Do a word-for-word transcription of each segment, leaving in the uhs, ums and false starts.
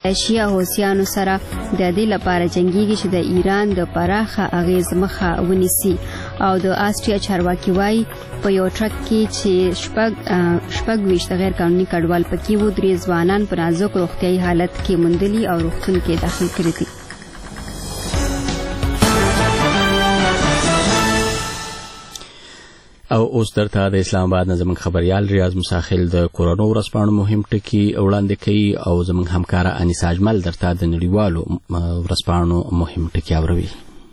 شیا حوثیانو سره د دې لپاره جنگيږي چې د ایران د پراخه اغیز مخه ونیسي او د آسټریا چارواکي وایي په یو ټرک کې چې شپږ شپږ ویشت غیر قانوني کډوال پکې وو، درې ځوانان په نازک روغتیایي حالت کې موندلي او روغتون کې داخل کړي دي. او اوس درته د اسلام آباد نه زموږ خبريال ریاض مساخل د کورونو ورځپاڼو مهم ټکي وړاندې کوي او زموږ همکاره انیسا اجمل درته د نړیوالو ورځپاڼو مهم ټکي اوروي.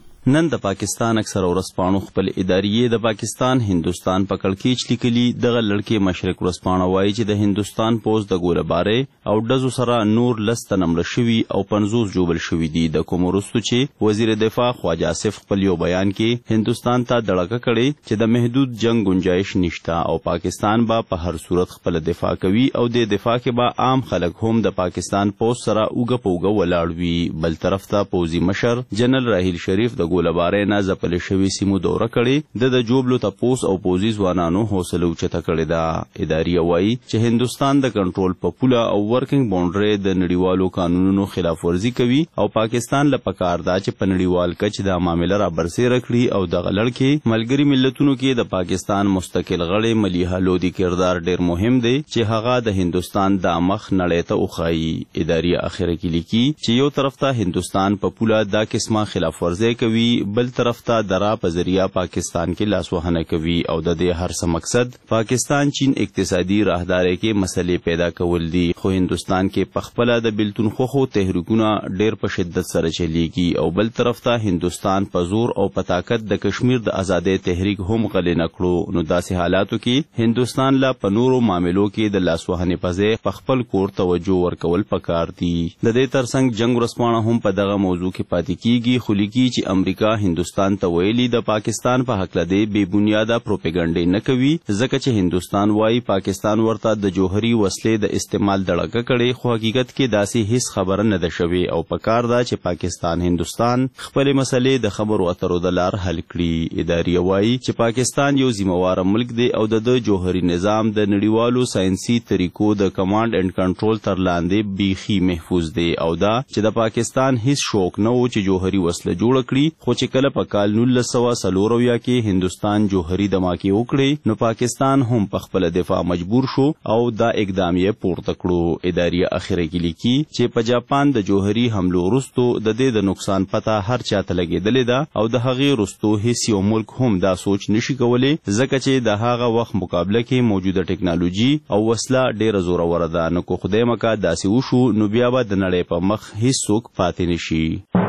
نن د پاکستان اکثر ورځپاڼو خپل اداریې د پاکستان هندوستان په کړکېچ لیکلي. دغه لړکې مشرق ورځپاڼه وایي چې د هندوستان پوځ د ګولهبارۍ او ډزو سره نور لس تنه مړه شوي او پنځوس ژوبل شوي دي. د کوم وروستو چې وزیر دفاع خواجه آصف خپل یو بیان کې هندوستان ته دړکه کړې چې د محدود جنگ گنجائش نشته او پاکستان به په هر صورت خپل دفاع کوي او د دفاع کې به عام خلک هم د پاکستان پوځ سره اوږه په اوږه ولاړ وي. بل طرف ته پوځي مشر جنرال راحیل شریف د ګولهبارۍ نه ځپلې شوې سیمو دوره کړې. د د جوبلو تپوس او پوځي ځوانانو حوصله اوچته کړې ده. اداریه وایي چې هندوستان د کنټرول په پوله او ورکینګ باونډرۍ د نړیوالو قانونونو خلاف ورزي کوي او پاکستان له پکار ده چې په نړیوال کچ دا معامله را برسېره کړي او دغه لړکې ملګري ملتونو کې د پاکستان مستقل غړی ملیحه لودي کردار ډېر مهم دی چې هغه د هندوستان د مخ نړۍ ته وښایي. اداریه اخره کې لیکي چې یو طرف ته هندوستان په پوله دا قسمه خلاف ورزي کوي، بل طرف ته درا په ذریعہ پاکستان کې لاسوهنه کوي او د دې هر څه مقصد پاکستان چین اقتصادي راهدارۍ کې مسلې پیدا کول دي. خو هندوستان کې پخپله د بلتون خوخو تحریکونه ډېر په شدت سره چلیږي او بل طرف ته هندوستان په زور او په طاقت د کشمیر د ازادۍ تحریک هم غلې نه کړو. نو داسې حالاتو کې هندوستان لا په نورو معاملو کې د لاسوهنې په ځای په خپل کور توجه ورکول پکار دي. د دې ترڅنګ جنگ ورځپاڼه هم په دغه موضوع کې پاتې کیږي خو لیکي چې امریکا هندوستان ته ویلي د پاکستان په حق لدی بے بنیاده پروپاګاندا نه کوي ځکه چې هندوستان وایي پاکستان ورته د جوهري وسلې د استعمال دړکه کړي خو حقیقت کې داسې هیڅ خبره نه ده شوې او پکار ده چې پاکستان هندوستان خپل مسلې د خبرو اترو د لار حل کړي. اداریه وایي چې پاکستان یو ذمہوار ملک دی او د جوهري نظام د نړیوالو ساينسي طریقو د کمانډ اینڈ کنټرول تر لاندې بیخي محفوظ دی او دا چې د پاکستان هیڅ شوق نه و چې جوهري وسله جوړ کړي خو چې کله په کال نولس سوه څلورویا کې هندوستان جوهري دماکې وکړې نو پاکستان هم په خپل دفاع مجبور شو او دا اقدام یې پورته کړو. اداریه اخره کې لیکي چې په جاپان د جوهري حملو وروستو د دې د نقصان پته هر چاته لګېدلې ده او د هغې وروستو هیڅ یو ملک هم دا سوچ نشي کولی ځکه چې د هغه وخت مقابله کې موجوده ټکنالوژي او وسله ډېره زوروره ده. نو که خدای مکه داسې وشو نو بیا به د نړۍ په مخ هیڅوک پاتې نشي.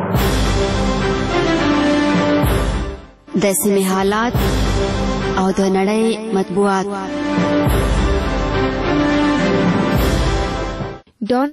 د سیمې حالات او د نړۍ مطبوعات. ډان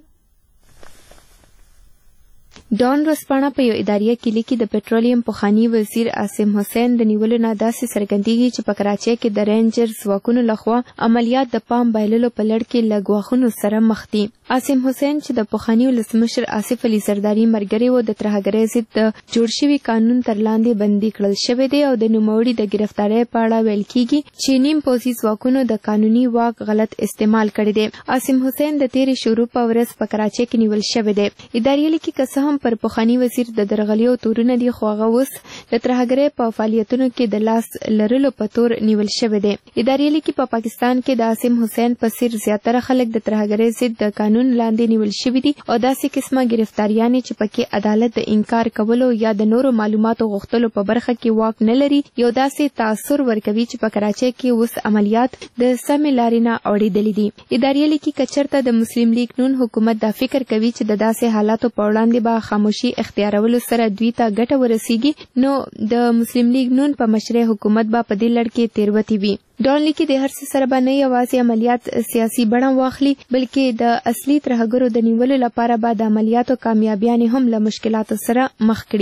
ډان ورځپاڼه په یو اداریه کې لیکي د پټرولیم پخواني وزیر عاصم حسین د نیولو نه داسې څرګندېږي چې په کراچۍ کې د رینجرز ځواکونو لخوا عملیات د پام بایللو په لړ کې له ګواښونو سره مخ دي. عاصم حسین چې د پخواني ولسمشر آصف علي زرداري ملګری و د ترهګرۍ ضد د جوړ شوي قانون تر لاندې بندي کړل شوی دی او د نوموړي د گرفتارۍ په اړه ویل کېږي چې نیم پوځي ځواکونو د قانوني واک غلط استعمال کړی دی. عاصم حسین د تیرې شروع په ورځ په کراچۍ کې نیول شوی دی. اداریه لیکي که څه هم پر پخواني وزیر د درغلیو تورونه دي خو هغه اوس د ترهګرۍ په فعالیتونو کې د لاس لرلو په تور نیول شوی دی. اداریه لیکي په پاکستان کې د عاصم حسین په څیر زیاتره خلک د ترهګرۍ ضد د قانون لاندې نیول شوي دي او داسې قسمه ګرفتاریانې چې پکې عدالت د انکار کولو یا د نورو معلوماتو غوښتلو په برخه کې واک نه لري یو داسې تاثر ورکوي چې په کراچۍ کې اوس عملیات د سمې لارې نه اورېدلي دي. اداریه لیکي که چېرته د مسلم لیگ نون حکومت دا فکر کوي چې د داسې حالاتو په وړاندې به خاموشي اختیارولو سره دوی ته ګټه ورسیږي نو د مسلم لیگ نون په مشرۍ حکومت به په دې لړ کې تېروتې وي. ډان لیکي د هر څه سره به نه یوازې عملیات سیاسي بڼه واخلي بلکې د اصلي ترهګرو د نیولو لپاره به د عملیاتو کامیابیانې هم له مشکلاتو سره مخ کړي.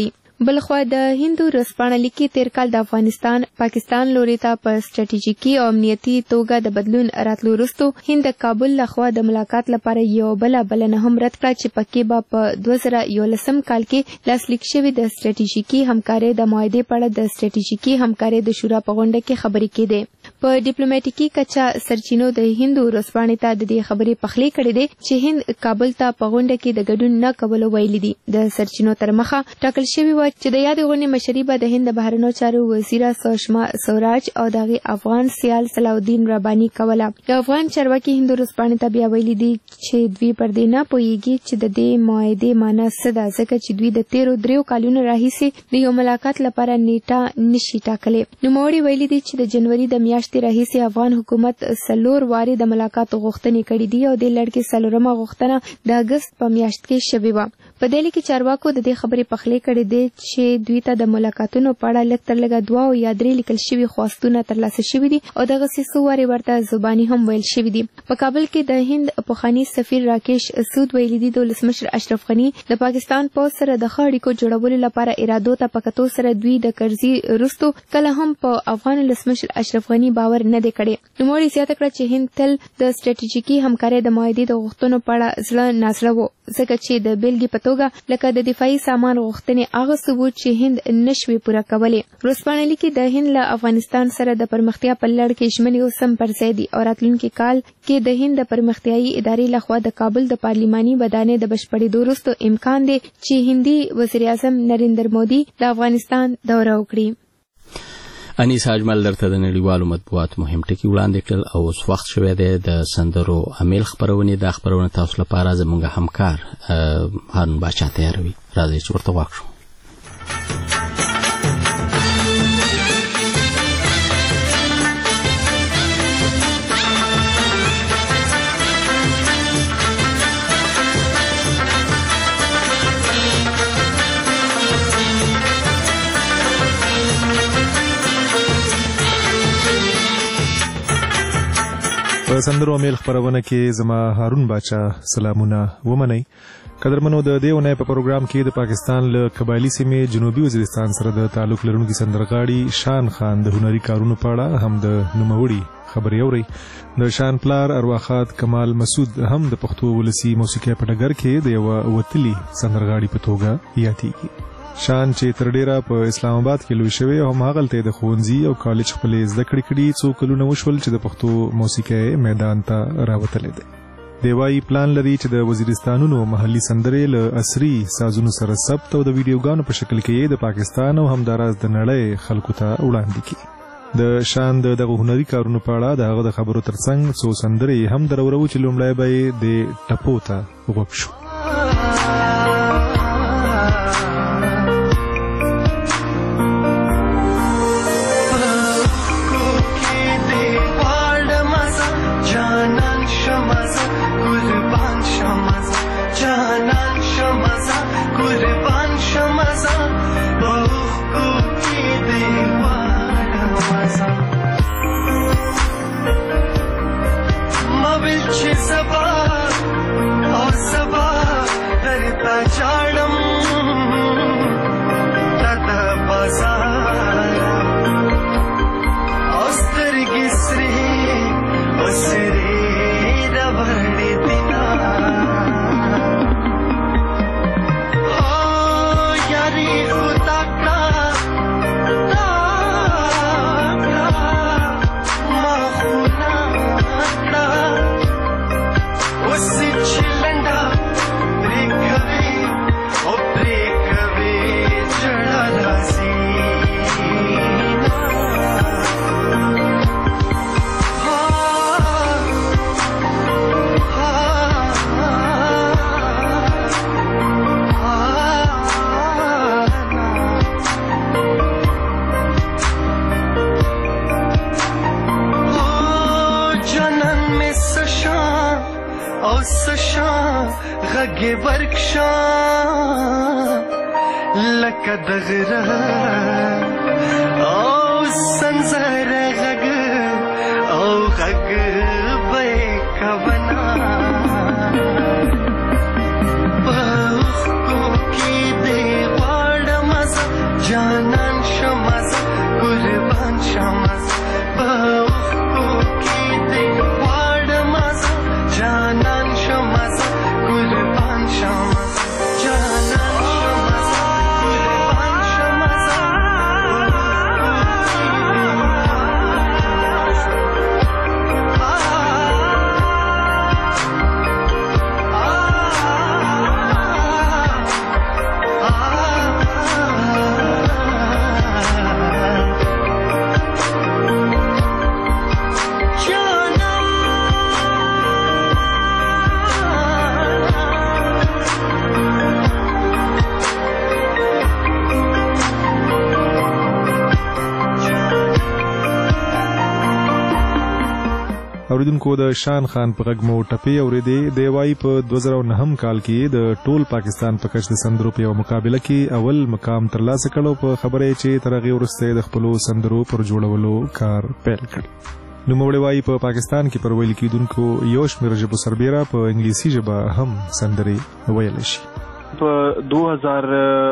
بلخوا د هندو رسپانه لیکي تیر کال د افغانستان پاکستان لوري ته په سټریټیژیکي او امنیتي توګه د بدلون راتلو وروسته هند د کابل لخوا د ملاقات لپاره یو بل بلنه هم رد کړه چې پکې به په دوه زره یولسم کال کې لاسلیک شوی د سټریټیژیکي همکارۍ د معاهدې په اړه د سټریټیژیکي همکارۍ د شورا په غونډه کې خبرې کېدې. په ډیپلوماټیکي کچا سرچینو د هندو رسپانې ته د دې خبرې پخلی کړې ده چې هند کابل ته په غونډه کې د ګډون نه کولو ویلي دي. د سرچینو تر مخه ټاکل شوی و چې د یادې غونډې مشري به د هند د بهرنیو چارو وزیره سشما سوراج او د هغې افغان سیال صلاح الدین رباني کوله. د افغان چارواکي هندو رسپانې ته بیا ویلي دي چې دوی پر دې نه پوهیږي چې د دې معاهدې معنی څه ده ځکه چې دوی د تیرو دریو کالونو راهیسې د یو ملاقات لپاره نیټه نشي ټاکلی. نوموړي ویلي دي چې د جنوري د میاشتې راهیسې افغان حکومت څلور وارې د ملاقات غوښتنې کړې دي او د لړ کې څلورمه غوښتنه د اګست په میاشت کې شوې وه. په دې کې چارواکو د دې خبرې پخلی کړې دي چې دوی ته د ملاقاتونو په اړه لږ تر لږه دوه او یا درې لیکل شوي خواستونه ترلاسه شوي دي او دغسې څو وارې ورته زباني هم ویل شوي دي. په کابل کې د هند پخواني سفیر راکیش سود ویلي دي د ولسمشر اشرف غني د پاکستان پوځ سره د ښه اړیکو جوړولو لپاره ارادو ته په کتو سره دوی د کرزي وروستو کله هم په افغان ولسمشر اشرف غني باور نه دی کړی. نوموړي زیاته کړه چې هند تل د سټریټیژیکي همکارۍ د معاهدې د غوښتنو په اړه زړه نازړه و ځکه چې د بیلګې په توګه لکه د دفاعي سامان غوښتنې هغه ثبوت چې هند نشوي پوره کولی. رسپانه لیکي د هند له افغانستان سره د پرمختیا په لړ کې ژمنې اوس هم پر ځای دي او راتلونکي کال کې د هند د پرمختیایي ادارې لخوا د کابل د پارلیماني ودانۍ د بشپړېدو وروسته امکان دی چې هندي وزیر اعظم نریندر مودي د افغانستان دوره وکړي. انیس اجمل درته د نړیوالو مطبوعاتو مهم ټکي وړاندې کړل او اوس وخت شوی دی د سندرو امیل خپرونې د خپرونه تاسو لپاره زموږ همکار هارون باچا تیاروي. راځئ چې ورته واښو. په سندرو امیل خپرونه کې زما هارون باچا سلامونه ومنئ. قدرمنو د دې اونۍ په پروګرام کې د پاکستان له قبایلي سیمې جنوبي وزیرستان سره د تعلق لرونکي سندرغاړي شان خان د هنري کارونو په اړه هم د نوموړي خبرې اورئ. د شان پلار ارواخات کمال مسعود هم د پښتو ولسي موسیقۍ په ډګر کې د یوه وتلي سندرغاړي په توګه یادېږي. شان چې تر ډیره په اسلام آباد کې لوی شوی او هماغلته د ښوونځي او کالج خپلې زده کړې کړي څو کلونه وشول چې د پښتو موسیقۍ میدان ته راوتلی دی. دی وایي پلان لري چې د وزیرستانونو محلي سندرې له عصري سازونو سره ثبت او د ویډیوګانو په شکل کې د پاکستان او همداراز د نړۍ خلکو ته وړاندې کړي. د شان د دغه هنري کارونو په اړه د هغه د خبرو ترڅنګ څو سندرې هم درورو چې لومړی به یې د ټپو ته غوږ شو. غږ ورکشا لکه د غره او سنځر غږ او غږ به کونا په خو کې دی واړه مزه اوریدونکو د شان خان په غږ مو ټپې اورېدې د وايي په دوه زره نهم کال کې د ټول پاکستان په کچ د سندرو په یو مقابله کې اول مقام ترلاسه کړو په خبره چې تر هغې وروسته د خپلو سندرو پر جوړولو کار پیل کړ. نوموړی وايي په پاکستان کې پر ویل کېدونکو یو شمېر ژبو سربیره په انګلیسي ژبه هم سندرې ویلی شي. په دوه هزار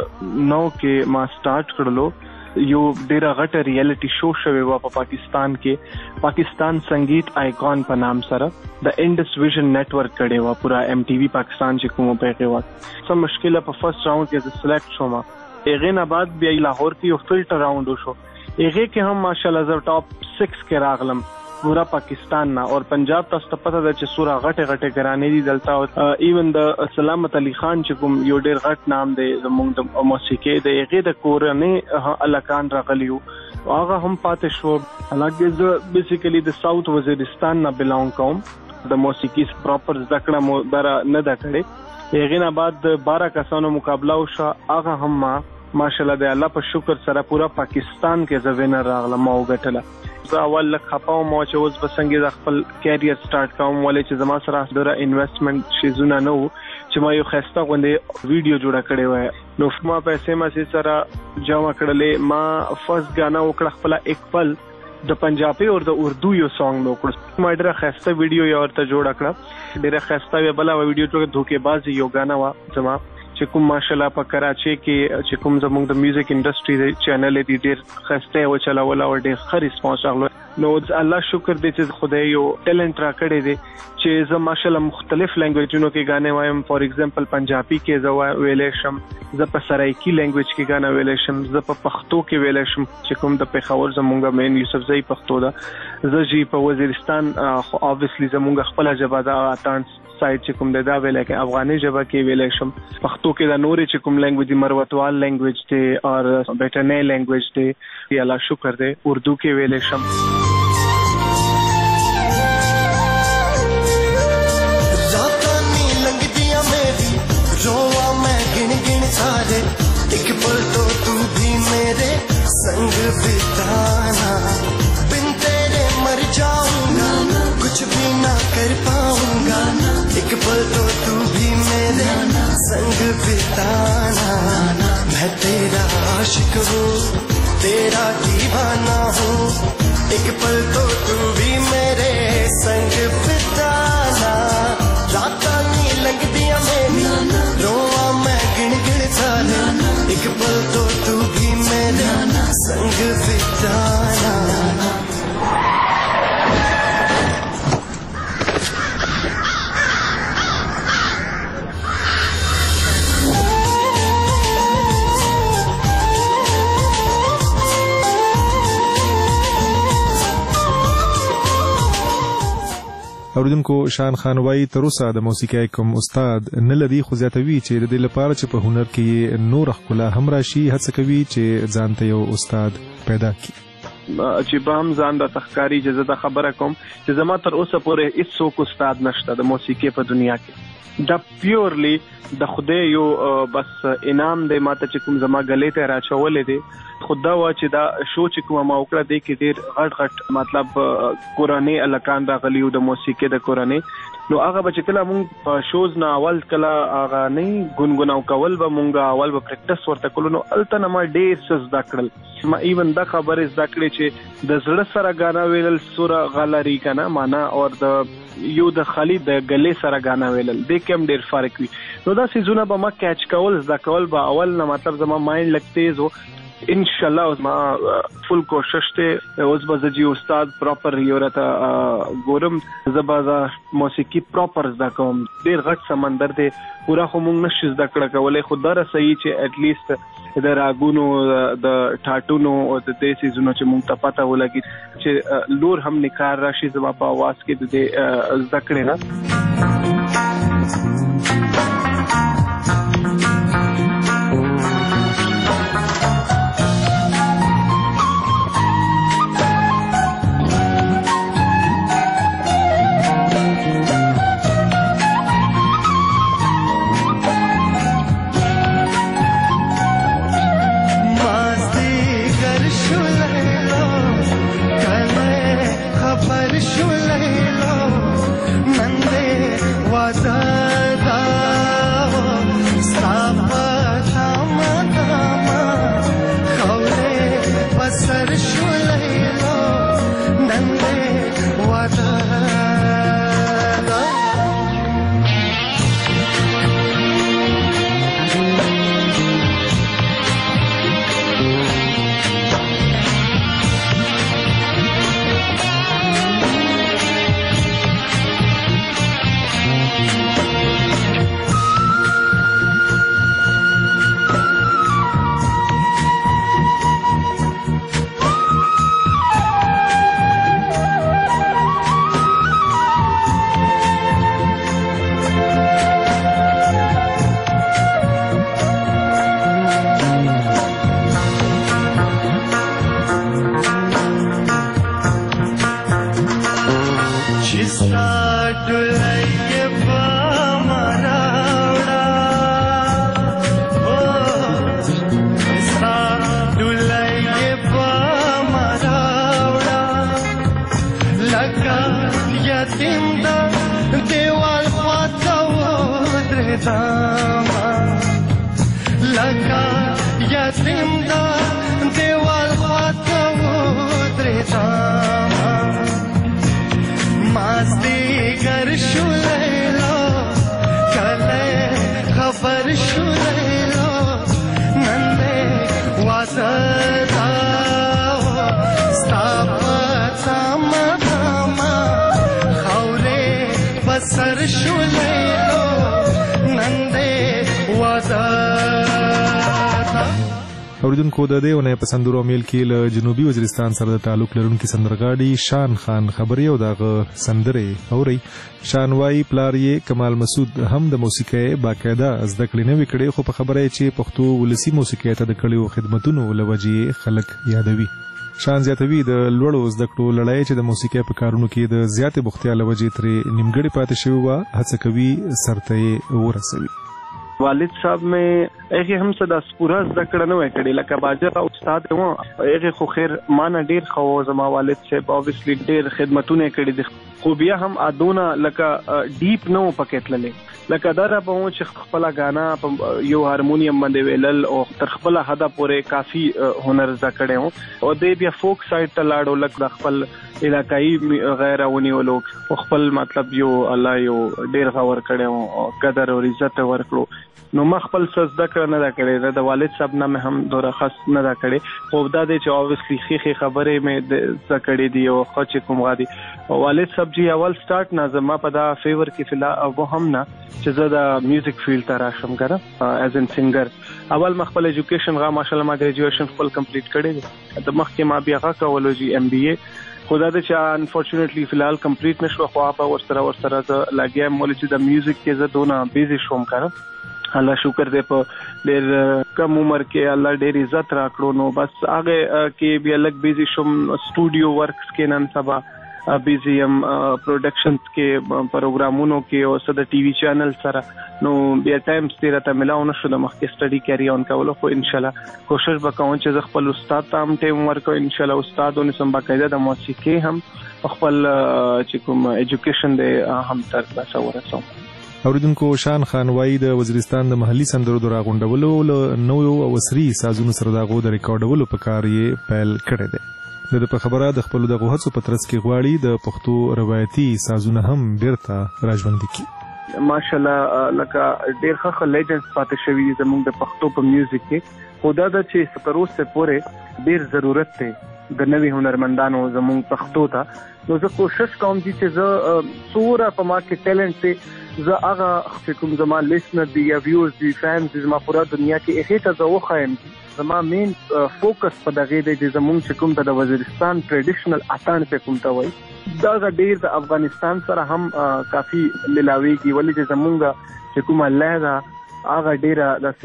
نو کې ما سٹارټ کړلو یو ډیره غټه ریالټي شو شوی و په پاکستان کې پاکستان سنگیت آیکون په نام سره د انډس ویژن نتورک کړي و پورا ایم ټي وی پاکستان چې کومه پیغه و سم مشکله په فرست راوند کې سلیکټ شوم. هغه نه بعد بیا لاهور کې یو فلټر راوند وشو. هغه کې هم ماشاءالله زه ټاپ سکس کې راغلم پورا پاکستان نه اور پنجاب تاسو ته پته ده چې سورا غټه غټه ګرانې دي دلته ایون د سلامت علي خان چې کوم یو ډیر غټ نام دی زموږ د موسیقي د هغه د کورنۍ الکان راغلیو هغه هم پاتې شو. حالانکه زه بیسیکلی د ساوث وزیرستان نه بلونګ کوم د موسیقي پراپر ذکر مو در نه دا کړي. هغه نه بعد بارہ کسانو مقابله وشو هغه هم ما ماشاءالله د الله په شکر سره پورا پاکستان کې زه وینر راغلم او ګټله. زه اول لک خپاو مو چې اوس بسنګي د خپل کیریئر سٹارټ کوم ولې چې زما سره ډېر انویسټمنټ شي زونه نو چې ما یو خسته غونډه ویډیو جوړه کړې وای نو ما پیسې ما سي سره جمع کړلې. ما فرست غانا وکړ خپل ایک پل د پنجابي او د اردو یو سانګ نو کړ. ما ډېر خسته ویډیو یو ورته جوړ کړ ډېر خسته وی بل ویډیو ته دوکې بازي یو غانا وا زما چې کوم ماشاءالله په کراچي کې چې کوم زموږ د میوزیک انډستری چینل دی ډېر خسته او چلاول او ډېر ښه ریسپانس راغلو. نو الله شکر دې چې خدای یو ټیلنټ را کړی دی چې زه ماشاءالله مختلف لینګویجونو کې غانې وایم. فار ایگزامپل پنجابي کې زه ویلې شم, زه په سرایکی لینګویج کې غانا ویلې شم, زه په پښتو کې ویلې شم چې کوم د پیښور زمونږ مین یوسفزئی پښتو ده, زه جی په وزیرستان خو اوبویسلی زمونږ خپل ژبه ده اتانس سایت چې کوم د دا ویل کې افغاني ژبه کې ویلې شم. پښتو کې د نورې چې کوم لینګویج مروتوال لینګویج دی او بیٹنې لینګویج دی الله شکر دی اردو کې ویلې شم. रोवा मैं गिन गिन सारे एक पल तो तू भी मेरे संग बिताना, बिन तेरे मर जाऊंगा कुछ भी ना कर पाऊंगा, एक पल तो तू भी मेरे संग बिताना. मैं तेरा आशिक हूँ तेरा दीवाना हूँ, एक पल तो तू भी मेरे संग बिताना. रातां नी लंघदियां मेरी रोवा मैं गिन गिन सारे, एक पल तो तू भी मेरे संग बिताना. اوریدونکو شان خان وايي تر اوسه د موسیقۍ کوم استاد نه لري، خو زیاتوي چې د دې لپاره چې په هنر کې نور ښکلا هم راشي هڅه کوي چې ځان ته یو استاد پیدا کړي. چې به هم ځان د تخکاری چې زه خبره کوم چې زما تر اوسه پورې هیڅ څوک استاد نشته د موسیقۍ په دنیا کې. دا پیورلی د خدای یو بس انعام دی ماته چې کوم زما غلې ته راچولې دی. خدا وا چې دا شو چې کوم ما وکړه دی کې ډېر غټ غټ مطلب قرآني الکان راغلیو د موسیقۍ د قرآني، نو هغه به چې کله مونږ په شوز نه اول کله هغه نه ګونګوناو کول به مونږ اول به پریکټس ورته کولو، نو الته نه ما ډېر څه زده کړل. ما ایون دا خبرې زده کړې چې د زړه سره غانا ویلل سوره غلري کنه معنا او د یو د خالی د غلې سره غانا ویلل د کوم ډېر فرق وي. نو دا سيزونه به ما کیچ کول زده کول به اول نه مطلب زما مایند لګ تیز و. ان شاء الله اوس ما فل کوشش ته اوس به زه استاد پراپر یو راته ګورم، زه به موسیقي پراپر زده کوم. ډېر غټ سمندر دی پورا خو مونږ نشو زده کړه کولی، خو دا رسوي چې اټ لیست د راګونو د ټاټونو او د دې سیزونو چې مونږ ته پته ولګي چې لور هم نکار راشي زما په اواز کې د دې زده کړې نه. خبر شو لیلا تاما لکا یتیم دا دیوال خواتا ودری تاما مازدی گر شو لیلا کلی خبر شو لیلا نندے وادتا سر شولیلو نندې ودا اوریدونکو د دې ونه په سندرو میل کې له جنوبي وزیرستان سره د تعلق لرونکي سندرغاړي شان خان خبري او دغه سندره اوري شان وايي پلار یې کمال مسعود هم د موسیقۍ باقاعده زده کړې نه وکړي خو په خبره چې پښتو ولسی موسیقۍ ته د کړیو خدماتونو لوجې خلک یادوي شان زیاتوي د لوړو زده کړو لړۍ چې د موسیقۍ په کارونو کې د زیاتې بوختیا لوجې ترې نیمګړې پاتې شوی و هڅه کوي سرته ورسوي والد صاحب میں ایغه هم صدا سپورا ذکر نه وکړي لکه باجر استاد و ایغه خو خیر مانه ډیر خو زما والد صاحب اوبویسلی ډیر خدمتونه کړي دي خو بیا هم ادونه لکه ډیپ نو پکېتللې لکه دا را په چې خپل غانا یو هارمونیم باندې ویلل او تر خپل حدا پورې کافي هنر زکړې او دې بیا فوک سایډ ته لاړو لکه خپل علاقائی غیر ونیولو خپل مطلب یو الله یو ډیر غور کړي او قدر او عزت ورکړو نو مخبل سجده کړ نه دا کړي د والد صاحب نه هم دوره خاص نه دا کړي خو دا د چې اوبویسلی خې خبرې مې زکړې دی او خو چې کوم غادي والد صاحب جی اول سٹارټ نه زما په دا فیور کې فلا او هم نه چې زه د میوزیک فیلډ ته راشم کړم ایز ان سنگر اول مخبل ایجوکیشن غا ماشاءالله ما ګریجویشن خپل کمپلیټ کړی دی د مخکې ما بیا غا کولو جی ایم بی اے خدا د چا انفورچونټلی فلحال کمپلیټ نشو خو په ورسره ورسره لاګیا مول چې د میوزیک کې زه دونه بیزی شوم کړم الله شکر دې په ډېر کم عمر کې الله ډېر عزت راکړو نو بس هغه کې بیا لګ بیزی شوم سټوډیو ورکس کې نن سبا بیزی ام پروډکشنز کې پروګرامونو کې او صد ټي وي چینل سره نو بیا ټایم ستیره ته ملاو نشو د مخکې سټډي کیری اون کولو خو ان شاء الله کوشش وکوم چې خپل استاد ته هم ټیم ورکو ان شاء الله استادونه سم باقاعده د موسیقي هم خپل چې کوم ایجوکیشن دې هم تر تاسو ورسوم اوریدونکو شان خان وايي د وزیرستان د محلي سندرو د راغونډولو له نوو او عصري سازونو سره دغه د ریکارډولو په کار یې پیل کړی دی د په خبره د خپل دغه هڅو په ترڅ کې غواړي د پښتو روایتي سازونه هم بیرته راژوندي کړي ماشاءالله لکه ډېر ښه لیجنډز پاتې شوي زموږ د پښتو په میوزیک کې خدا د چې تر اوسه پورې ډېر ضرورت دی د نوي هنرمندانو زموږ پښتو ته نو زه کوشش کوم چې زه څوره په ما کې ټیلنټ دی زه هغه چې کوم زما لیسنر دی یا ویورز دی فینز دی زما پورا دنیا کې هغه ته زه وخایم زما مین فوکس په دغه دی چې زموږ چې کوم د وزیرستان ټریډیشنل اتان په کوم ته وای دا ډیر د افغانستان سره هم کافي ملاويږي ولې چې زموږ چې کوم لهدا هغه ډیره داسې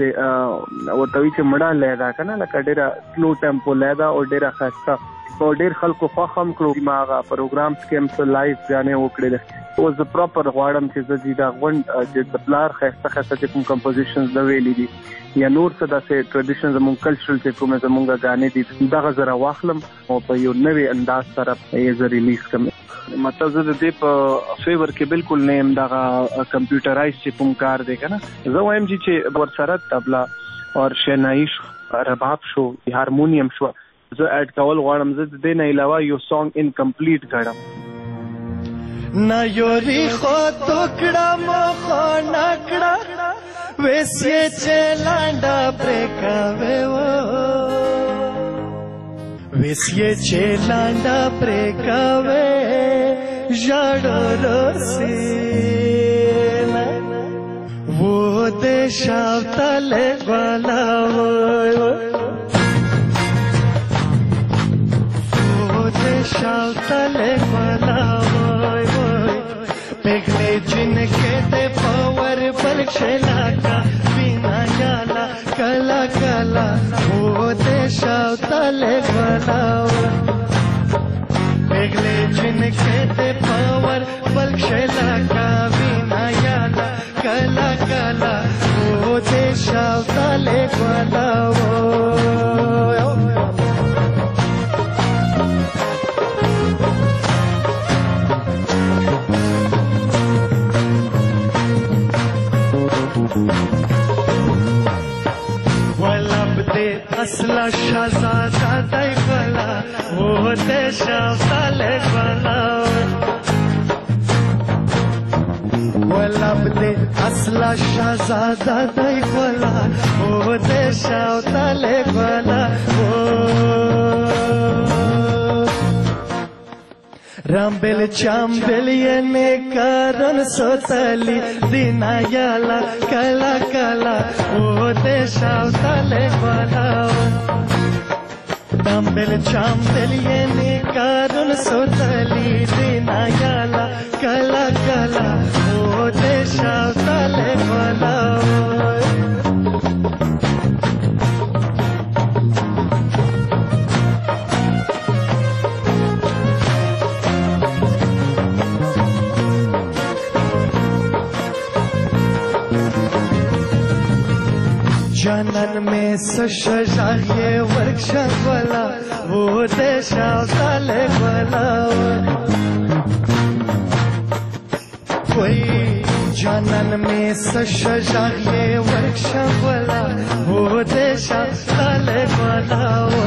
وتوی چې مړه لهدا کنه لکه ډیره سلو ټیمپو لهدا او ډیره خاصه او ډیر خلکو خو هم کړو ما هغه پروګرامز کې هم څه لایف ځانې وکړل او زه پراپر غواړم چې زه دا غونډ چې د پلار خاصه خاصه کوم کمپوزیشنز د ویلې دي یا نور څه داسې ټریډیشن زموږ کلچرل چې کومه زموږ غانې دي دغه زره واخلم او په یو نوې انداز سره یې زه ریلیز کوم مطلب زه د دې په فیور کې بالکل نه يم دغه کمپیوټرایز چې کوم کار دی کنه زه وایم چې ورسره طبلا او شنای شو رباب شو هارمونیم شو زه اډ کول غواړم زه د دې نه علاوه یو سونګ انکمپلیټ غواړم نا یوري خو توکړه مو خو نکړه وېسې چې لانډا پرکاوي وو وېسې چې لانډا پرکاوي ژړو رسینا وو دې شاوتل غلاوو شاوتلے ملاوی پگلے جن کے دے پاور بل شلاکا بینا یالا کلا کلا وہ دے شاوتلے ملاوی پگلے جن کے دے پاور بل شلاکا بینا یالا کلا کلا وہ دے شاوتلے ملاوی असला शहजादा दई गला वो देश साले गला वलबले असला शहजादा दई गला वो देश साले गला रामबेल चांबेल येने कारण सोतली दिना याला कला कला ओ देशावताले बनाव रामबेल चांबेल येने कारण सोतली दिना याला कला कला ओ देशावताले बनाव जानन में सशजाए वर्कशॉप वाला वो देशा साले वाला कोई जानन में सशजाए वर्कशॉप वाला वो देशा साले वाला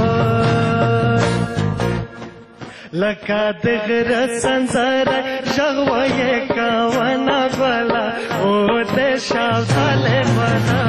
लका दिगर संसार जगवाए कावना वाला वो देशा साले वाला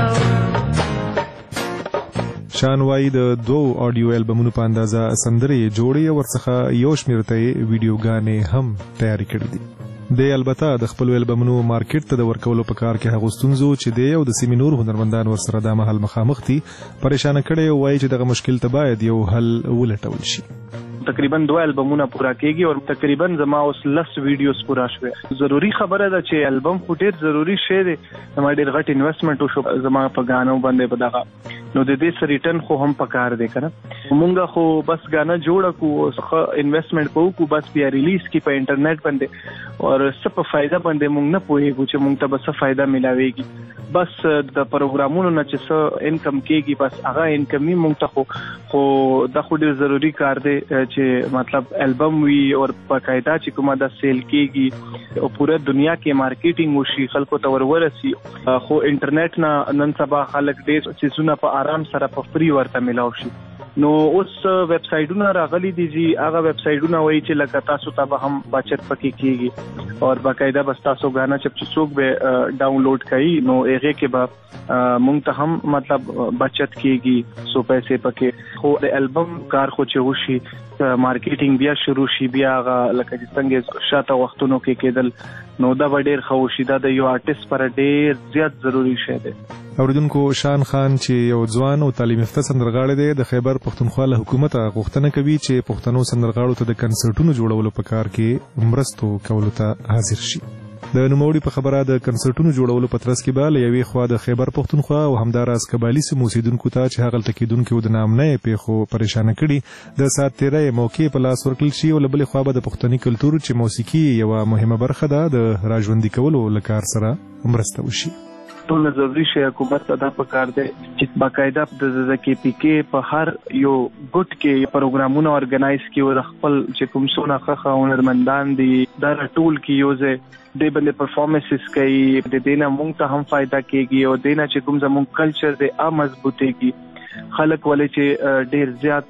شانوای د دوو آډیو البمونو په اندازه سندرې جوړې او ورڅخه یو شمېر ته ویډیوګانې هم تیاری کړې دي. د البته د خپل البمونو مارکیټ ته د ورکولو په کار کې هغه ستونزو چې د یو د سیمې نور هنرمندان ورسره د مهال مخامخ دي پریشان کړي او وایي چې دغه مشکل ته باید یو حل ولټول شي. تقریبا دو البمونه پورا کېږي او تقریبا زما اوس لس ویډیوز پورا شوه. ضروری خبره ده چې البم فوټیج ضروری شی دی. زما ډېر غټ انویسټمنټ وشو زما په غانو باندې په دغه نو د دې سره ریټرن خو هم پکار دی کنه. مونږه خو بس غانا جوړ کو څه انویسټمنټ کوو کو بس بیا ریلیز کی په انټرنیټ باندې او څه په فائدہ باندې مونږ نه پوهیږو چې مونږ ته به څه فائدہ ملاويږي. بس د پروګرامونو نه چې څه انکم کېږي بس هغه انکم می مونږ ته خو خو د خو ډېر ضروری کار دی چې مطلب البم وی او باقاعده چې کومه د سیل کېږي او پوره دنیا کې مارکیټینګ وشي خلکو ته ورورسي. خو انټرنیټ نه نن سبا خلک ډېر چیزونه په آرام سره په فری ورته ملاو شي. نو اوس ویب سایټونه راغلي دي چې هغه ویب سایټونه وایي چې لکه تاسو ته به هم بچت پکې کیږي او باقاعده بس تاسو غانا چې څوک به ډاونلوډ کړي نو هغه کې به مونږ ته هم مطلب بچت کیږي سو پیسې پکې. خو د البم کار خو چې وشي مارکیټینګ بیا شروع شي بیا لکه چې څنګه شاته وختونو کې کېدل نو دا ډېر خوشي دا د یو آرټیست پر ډېر زیات ضروری شی دی. اوریدونکو شان خان چې یو ځوان او تعلیم یافته سندرغاړی دی د خیبر پښتونخوا له حکومت غوښتنه کوي چې پښتنو سندرغاړو ته د کنسرټونو جوړولو په کار کې مرستو کولو ته حاضر شي. د نوموړي په خبره د کنسرټونو جوړولو په ترڅ کې به له یوې خوا د خیبر پښتونخوا او همداراز قبایلي سیمو اوسیدونکو ته چې هغلته کېدونکو د نامنۍ پیښو پریشانه کړي د سات تیری موقع په لاس ورکړل شي او له بلې خوا به د پښتني کلتور چې موسیقي یوه مهمه برخه ده د راژوندي کولو له کار سره مرسته وشي. ټول ضروري شی حکومت ته دا پکار دی چې باقاعده د کې پی کې په هر یو ګټ کې پروګرامونه اورګنایز کړي او خپل چې کوم څونه ښه هنرمندان دي دا ټول کې یوزه د باندې پرفارمنسز کوي د دینه مونږ ته هم فائدہ کیږي او دینه چې کوم زموږ کلچر دی ا مضبوطيږي. خلک ولې چې ډېر زیات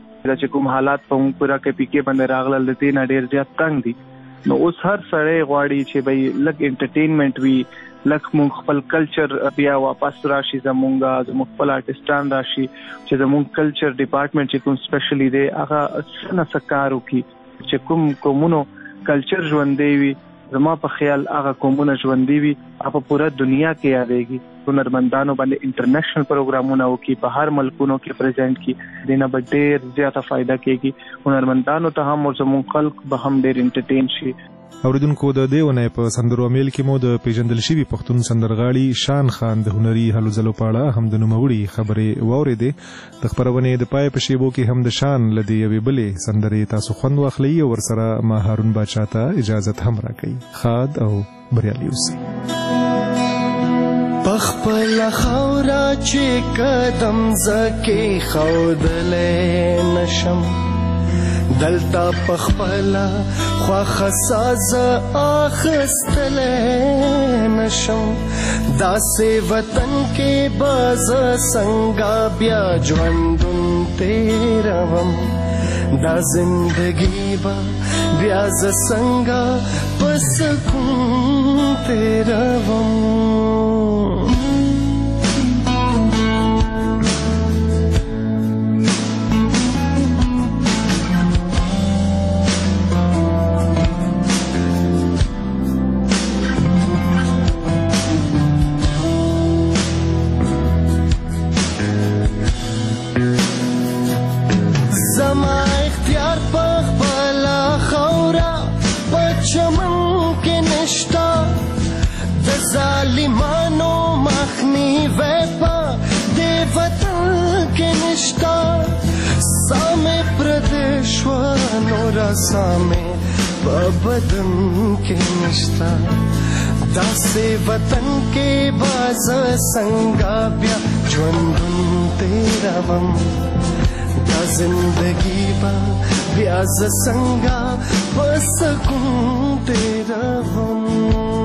چې کوم حالات په موږ پورا کې پی کې باندې راغلل د دینه ډېر زیات تنگ دي نو اوس هر سړی غواړي چې بھئی لګ انټرټینمنټ وي لکه موږ خپل کلچر بیا واپس راشي زمونږه زموږ خپل آرټستان راشي چې زموږ کلچر ډپارټمنټ چې کوم سپیشلی دی هغه څنګه سکارو کی چې کوم کومونو کلچر ژوندې وي زما په خیال هغه کومونه ژوندې وي په پوره دنیا کې یادېږي. هنرمندانو باندې انټرنیشنل پروګرامونه وکي په هر ملکونو کې پریزنټ کی دینه به ډېر زیاته فائدہ کیږي. هنرمندانو ته هم او زموږ خلک به هم ډېر انټرټین شي. اوریدونکو د دې ونې په سندرو امیل کې مو د پیژندل شوي پښتون سندرغاړي شان خان د هنري هلو ځلو په اړه هم د نوموړي خبرې واورېدې. د خپرونې د پای په شیبو کې هم د شان له دې یوې بلې سندرې تاسو خوند واخلئ او ورسره ما هارون باچا ته اجازت هم راکړئ. ښاد او بریالي اوسئ. پخپل خاورا چې قدم زکې ښودلی نشم دلتا پخپلا خواخ ساز آخستلے نشم داسے وطن کے باز سنگا بیا جوندن تیروم دا زندگی با بیاز سنگا پسکون تیروم ظالمانو مخنی ویپا دے وطن کے نشتا سامے پردیشوانو را سامے پابدن کے نشتا داسے وطن کے باز سنگا بیا جوندن تیرا وم دا زندگی با بیاز سنگا پسکن تیرا وم